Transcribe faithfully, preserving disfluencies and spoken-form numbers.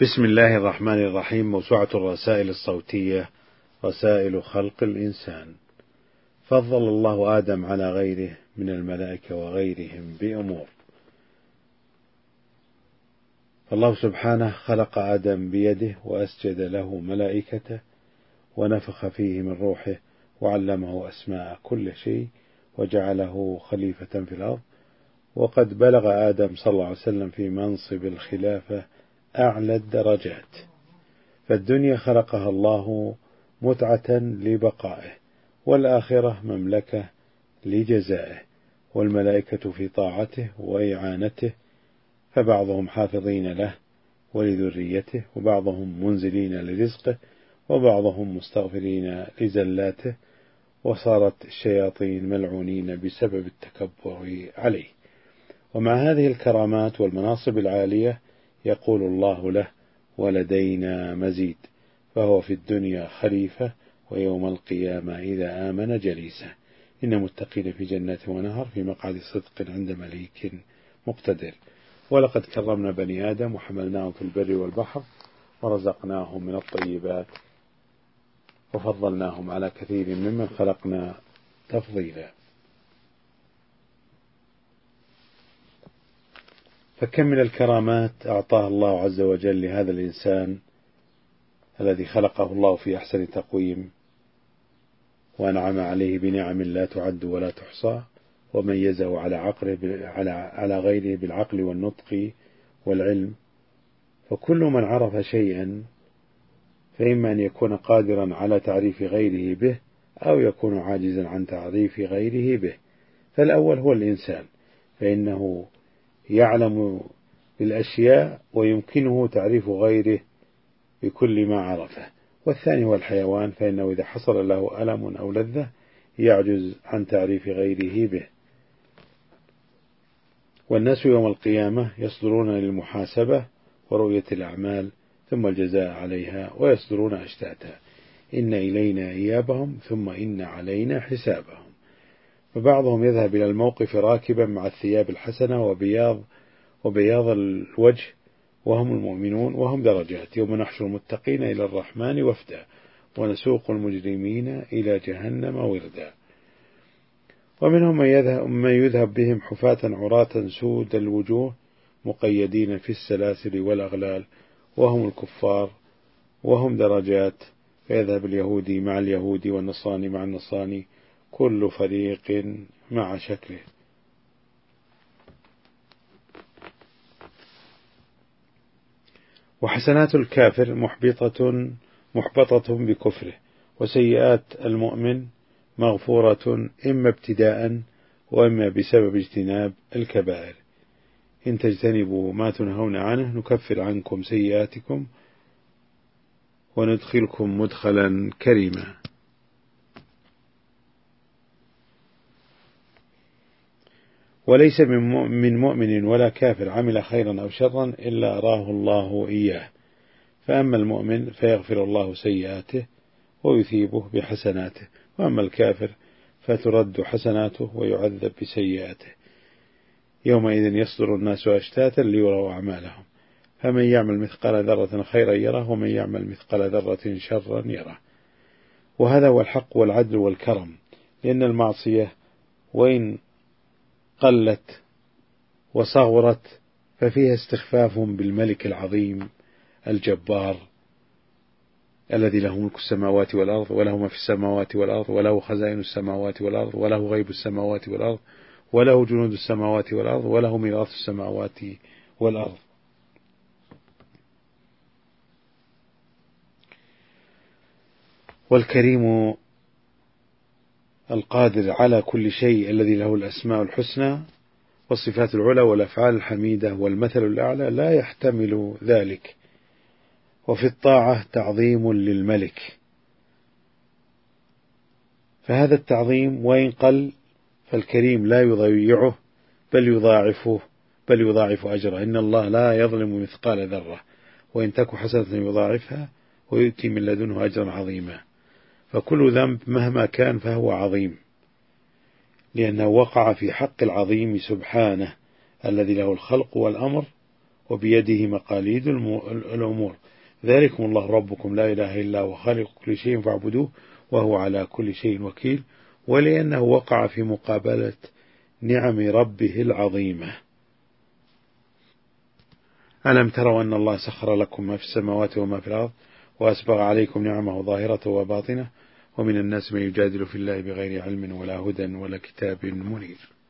بسم الله الرحمن الرحيم. موسوعة الرسائل الصوتية رسائل خلق الإنسان. فضل الله آدم على غيره من الملائكة وغيرهم بأمور. فالله سبحانه خلق آدم بيده وأسجد له ملائكته ونفخ فيه من روحه وعلمه أسماء كل شيء وجعله خليفة في الأرض. وقد بلغ آدم صلى الله عليه وسلم في منصب الخلافة أعلى الدرجات، فالدنيا خلقها الله متعة لبقائه، والآخرة مملكة لجزائه، والملائكة في طاعته وإعانته، فبعضهم حافظين له ولذريته، وبعضهم منزلين لرزقه، وبعضهم مستغفرين لزلاته، وصارت الشياطين ملعونين بسبب التكبر عليه. ومع هذه الكرامات والمناصب العالية يقول الله له: ولدينا مزيد، فهو في الدنيا خليفة، ويوم القيامة إذا آمن جليسه. إن متقين في جنات ونهر في مقعد صدق عند مليك مقتدر. ولقد كرمنا بني آدم وحملناهم في البر والبحر ورزقناهم من الطيبات وفضلناهم على كثير ممن خلقنا تفضيلا. فكم من الكرامات أعطاها الله عز وجل لهذا الإنسان الذي خلقه الله في أحسن تقويم، وأنعم عليه بنعم لا تعد ولا تحصى، وميزه على عقله على على غيره بالعقل والنطق والعلم. فكل من عرف شيئا فإما أن يكون قادرا على تعريف غيره به، أو يكون عاجزا عن تعريف غيره به. فالأول هو الإنسان، فإنه يعلم بالأشياء ويمكنه تعريف غيره بكل ما عرفه. والثاني هو الحيوان، فإنه إذا حصل له ألم أو لذة يعجز عن تعريف غيره به. والناس يوم القيامة يصدرون للمحاسبة ورؤية الأعمال ثم الجزاء عليها، ويصدرون أشتاتا: إن إلينا إيابهم ثم إن علينا حسابهم. فبعضهم يذهب إلى الموقف راكبا مع الثياب الحسنة وبياض وبياض الوجه وهم المؤمنون، وهم درجات. يوم نحشر المتقين إلى الرحمن وفدا ونسوق المجرمين إلى جهنم وردا. ومنهم من يذهب, من يذهب بهم حفاة عراة سود الوجوه مقيدين في السلاسل والأغلال، وهم الكفار، وهم درجات. فيذهب اليهودي مع اليهودي والنصراني مع النصراني، كل فريق مع شكله. وحسنات الكافر محبطة محبطة بكفره، وسيئات المؤمن مغفورة إما ابتداء وإما بسبب اجتناب الكبائر. إن تجتنبوا ما تنهون عنه نكفر عنكم سيئاتكم وندخلكم مدخلا كريما. وليس من مؤمن ولا كافر عمل خيرا أو شرا إلا أراه الله إياه. فأما المؤمن فيغفر الله سيئاته ويثيبه بحسناته، وأما الكافر فترد حسناته ويعذب بسيئاته. يومئذ يصدر الناس أشتاتا ليروا أعمالهم، فمن يعمل مثقال ذرة خيرا يره، ومن يعمل مثقال ذرة شرا يره. وهذا هو الحق والعدل والكرم، لأن المعصية وإن قلت وصغرت ففيها استخفاف بالملك العظيم الجبار الذي له ملك السماوات والأرض، وله ما في السماوات والأرض، وله خزائن السماوات والأرض، وله غيب السماوات والأرض، وله جنود السماوات والأرض، وله ميراث السماوات والأرض. والكريم القادر على كل شيء الذي له الأسماء الحسنى والصفات العلى والأفعال الحميدة والمثل الأعلى لا يحتمل ذلك. وفي الطاعة تعظيم للملك، فهذا التعظيم وإن قل فالكريم لا يضيعه بل يضاعفه بل يضاعف أجره. إن الله لا يظلم مثقال ذرة، وإن تك حسنة يضاعفها ويؤتي من لدنه أجرا عظيما. فكل ذنب مهما كان فهو عظيم، لأنه وقع في حق العظيم سبحانه الذي له الخلق والأمر، وبيده مقاليد الأمور، ذلكم الله ربكم لا إله إلا هو خالق كل شيء فاعبدوه وهو على كل شيء وكيل، ولأنه وقع في مقابلة نعم ربه العظيمة. ألم تروا أن الله سخر لكم ما في السماوات وما في الأرض وأسبغ عليكم نعمه ظاهرة وباطنة ومن الناس من يجادل في الله بغير علم ولا هدى ولا كتاب منير.